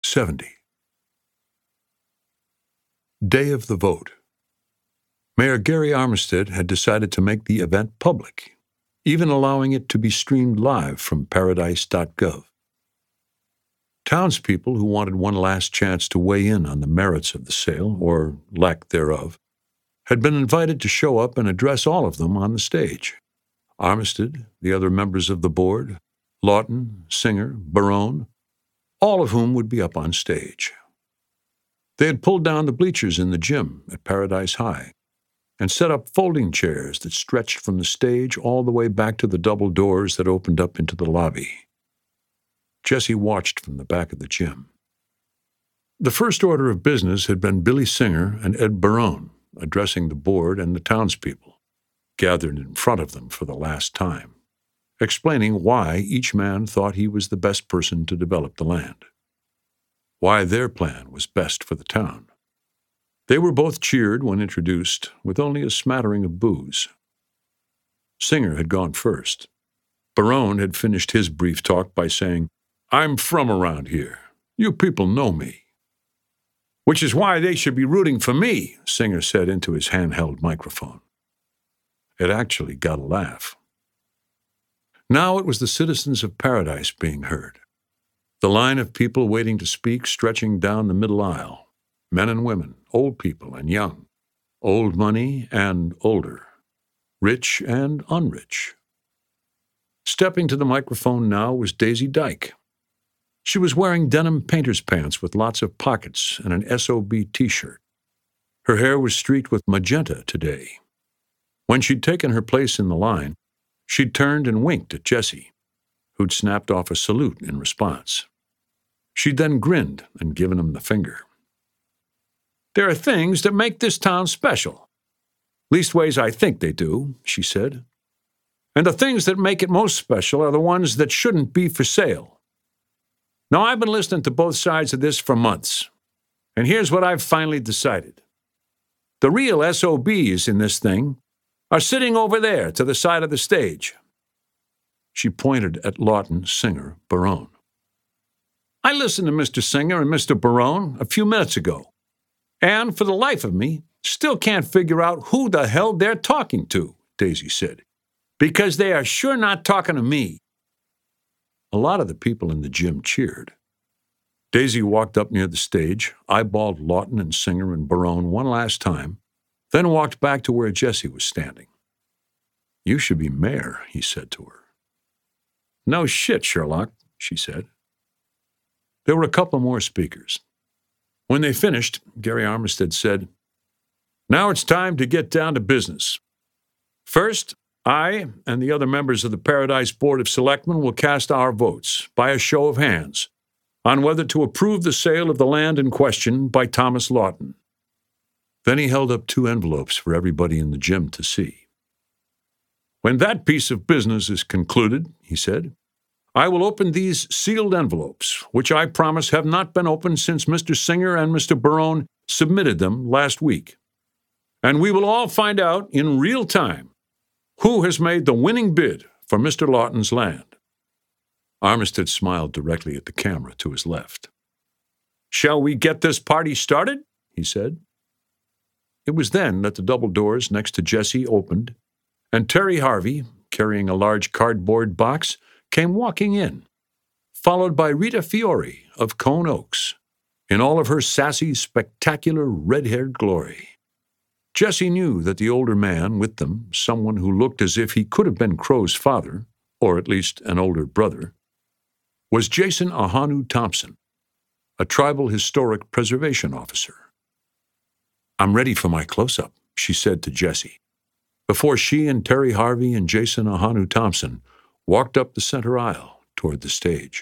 70. Day of the vote. Mayor Gary Armistead had decided to make the event public, even allowing it to be streamed live from paradise.gov. Townspeople who wanted one last chance to weigh in on the merits of the sale, or lack thereof, had been invited to show up and address all of them on the stage. Armistead, the other members of the board, Lawton, Singer, Barone, all of whom would be up on stage. They had pulled down the bleachers in the gym at Paradise High and set up folding chairs that stretched from the stage all the way back to the double doors that opened up into the lobby. Jesse watched from the back of the gym. The first order of business had been Billy Singer and Ed Barone addressing the board and the townspeople, gathered in front of them for the last time, explaining why each man thought he was the best person to develop the land, why their plan was best for the town. They were both cheered when introduced, with only a smattering of boos. Singer had gone first. Barone had finished his brief talk by saying, "I'm from around here. You people know me." "Which is why they should be rooting for me," Singer said into his handheld microphone. It actually got a laugh. Now it was the citizens of Paradise being heard. The line of people waiting to speak stretching down the middle aisle, men and women, old people and young, old money and older, rich and unrich. Stepping to the microphone now was Daisy Dyke. She was wearing denim painter's pants with lots of pockets and an SOB t-shirt. Her hair was streaked with magenta today. When she'd taken her place in the line, she'd turned and winked at Jesse, who'd snapped off a salute in response. She'd then grinned and given him the finger. "There are things that make this town special. Leastways, I think they do," she said. "And the things that make it most special are the ones that shouldn't be for sale. Now, I've been listening to both sides of this for months, and here's what I've finally decided. The real SOBs in this thing are sitting over there to the side of the stage." She pointed at Lawton, Singer, Barone. "I listened to Mr. Singer and Mr. Barone a few minutes ago, and for the life of me, still can't figure out who the hell they're talking to," Daisy said, "because they are sure not talking to me." A lot of the people in the gym cheered. Daisy walked up near the stage, eyeballed Lawton and Singer and Barone one last time, then walked back to where Jesse was standing. "You should be mayor," he said to her. "No shit, Sherlock," she said. There were a couple more speakers. When they finished, Gary Armistead said, "Now it's time to get down to business. First, I and the other members of the Paradise Board of Selectmen will cast our votes, by a show of hands, on whether to approve the sale of the land in question by Thomas Lawton." Then he held up 2 envelopes for everybody in the gym to see. "When that piece of business is concluded," he said, "I will open these sealed envelopes, which I promise have not been opened since Mr. Singer and Mr. Barone submitted them last week. And we will all find out in real time who has made the winning bid for Mr. Lawton's land." Armistead smiled directly at the camera to his left. "Shall we get this party started?" he said. It was then that the double doors next to Jesse opened, and Terry Harvey, carrying a large cardboard box, came walking in, followed by Rita Fiore of Cone Oaks, in all of her sassy, spectacular, red-haired glory. Jesse knew that the older man with them, someone who looked as if he could have been Crow's father, or at least an older brother, was Jason Ahanu Thompson, a tribal historic preservation officer. "I'm ready for my close-up," she said to Jesse, before she and Terry Harvey and Jason Ahanu Thompson walked up the center aisle toward the stage.